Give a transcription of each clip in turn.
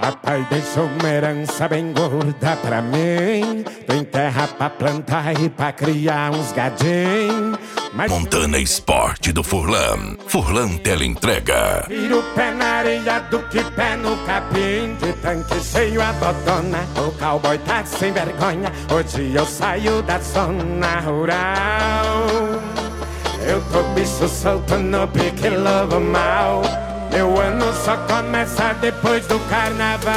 Papai deixou uma herança bem gorda pra mim. Tem terra pra plantar e pra criar uns gadinhos. Montana Esporte do Furlan. Furlan Teleentrega. Vira o pé na areia do que pé no capim. De tanque cheio a dodona, o cowboy tá sem vergonha. Hoje eu saio da zona rural. Eu tô bicho solto no pique lobo mal. Meu ano só começa depois do carnaval.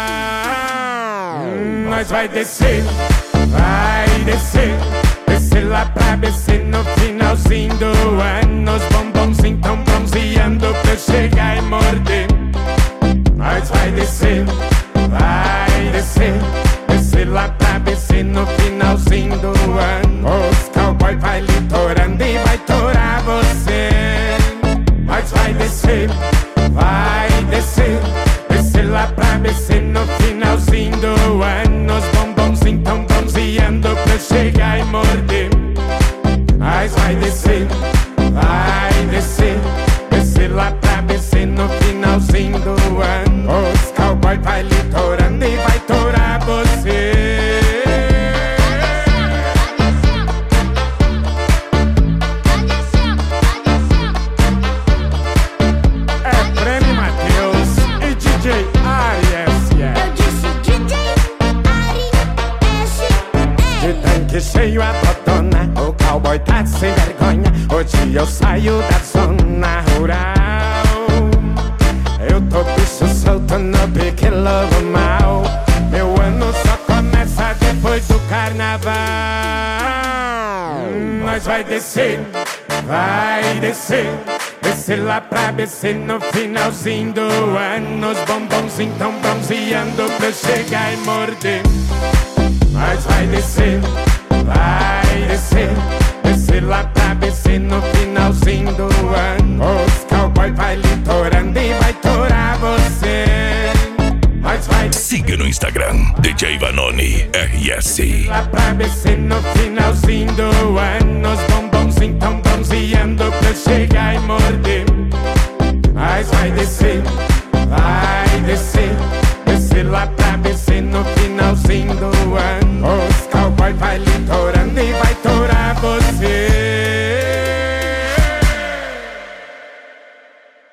Nós vai descer, vai descer. Descer lá pra BC no finalzinho do ano. Os bombonzinhos tão bronzeando pra eu chegar e morder. Nós vai descer, vai descer. Descer lá pra BC no finalzinho do ano. Os cowboy vai litorando e vai torar você. Nós vai descer, vai descer. Descer lá pra BC no finalzinho do ano. Os bombonzinhos tão bronzeando pra eu chegar e morder. Nós vai descer, vai descer. Descer lá pra BC no finalzinho do ano. Os cowboy vai litorando e vai torar você. Cheio a botona, o cowboy tá sem vergonha. Hoje eu saio da zona rural. Eu tô bicho solto no pique lobo mal. Meu ano só começa depois do carnaval. Nós vai descer, vai descer. Descer lá pra BC no finalzinho do ano. Os bombonzinhos tão bronzeando pra eu chegar e morder. Nós vai descer, vai descer. Descer lá pra BC no finalzinho do ano. Os cowboy vai litorando e vai torar você. Nós vai descer. Siga no Instagram, DJ Vanoni RS. Lá pra BC no finalzinho do ano. Os bombonzinhos tão bronzeando pra eu chegar e morder. Nós vai descer, vai descer.